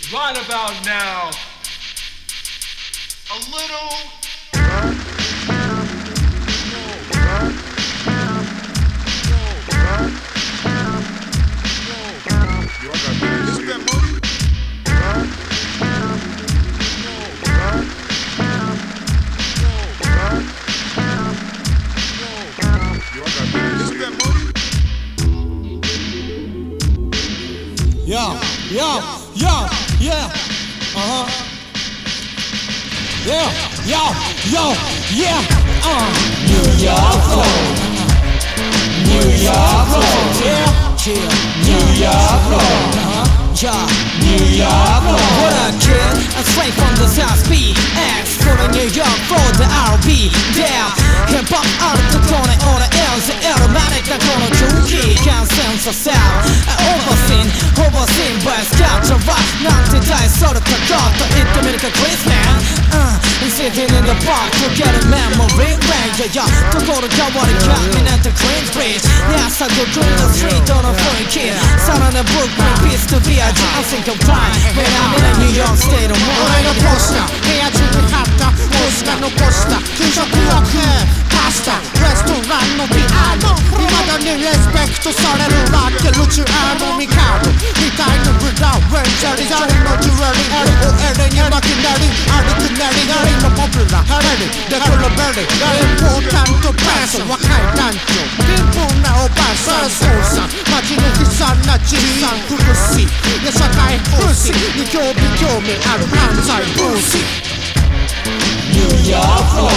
Right about now, a little. Yeah, yeah, New York flow, New York flow, New York flow, New York flow. What a kid, I'm straight from the South BX for the New York flow, the R&B there. Hip hop あるとこね、俺 LZL マネかこの空気感染させる Overseen, overseen by a scatter rock なんて大それたこと言ってみるか Chris man Sitting in the park, forget a memory range Yeah, ところ変わりかみなったクイーンズブリッジ朝5分のストリートの雰囲気さらなブルックリンピースとビアジI think of time When I'm in a New York State of mind 俺のポスター部屋中に貼ったポスター残した給食を食うパスタレストランのピアノ未だにレスペクトされるラッケルチュアのミカードみたいなブラウンジャリジャリのジュエリー LOL に巻きなり歩くなりなりのポピュラーハレリデコラベリーインポータントパーソン若い団長貧乏なおばあさんそうさん街の悲惨なじいさん苦しい社会風刺に興味ある犯罪風刺 New York flow,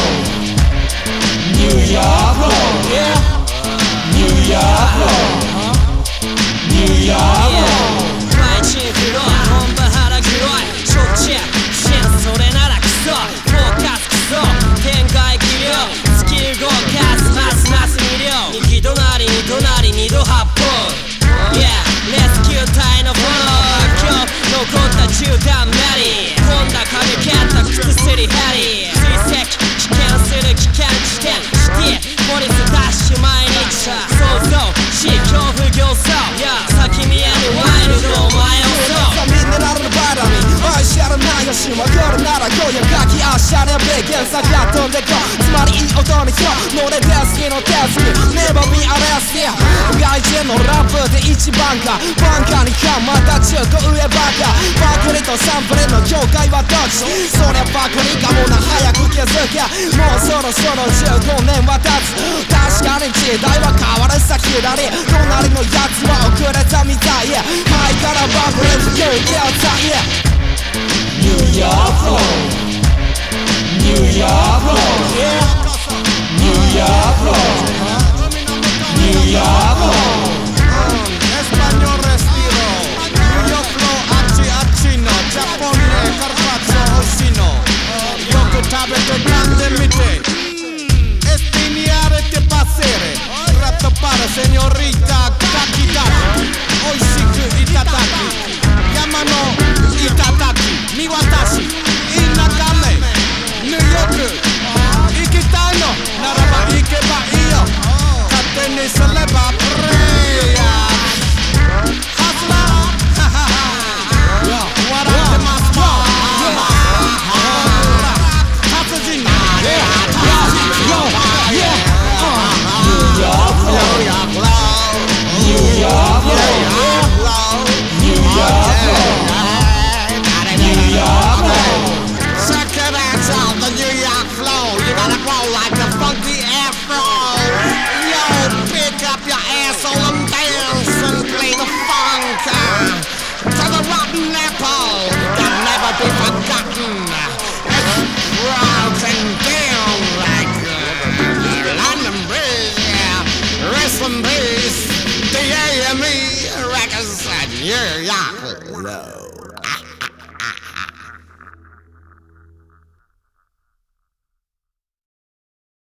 New York flow, yeah, New York flow, New York flow. 毎日広い本場腹黒いしょっちゅうシェンそれならクソフォーカスクソ展開器量スキル動かすますます魅了右隣に隣二度発砲 Yeah レスキュー隊のフォロー今日残った銃弾メリー飛んだ壁蹴った靴すりヘリー追跡危険する危険地点シティポリスダッシュ毎日想像し恐怖形相先見えぬワイルドお前をそうミネラルのバラに愛しやるないよしま来るなら今夜書きあしゃれべ原作が飛んでこつまりいい音に今日乗れデスキの手つき Never be arrested 外人のラップで一番かバンカーにかまた中古上ばかパクリとサンプルの境界はどっちそりゃパクリかもな早く気づけもうそろそろ15年は経つ確かに時代は変わるさ左隣のやつは遅れたみたいハイからバブル不況気をたい New York flow New York flow yeah New York flow New York flow Español respiro New York flow あっちあっちのジャポンねカルパッチョ美味しいのよく食べて噛んでみてEstimare pasere Ratto para señorita Taki taki Oishiku itataki Yama no itataki Miwatashi Inakame New York Ikitai no Naraba ikeba iyo Kate niすればプレイヤーハスラー笑ってますもん達人New York,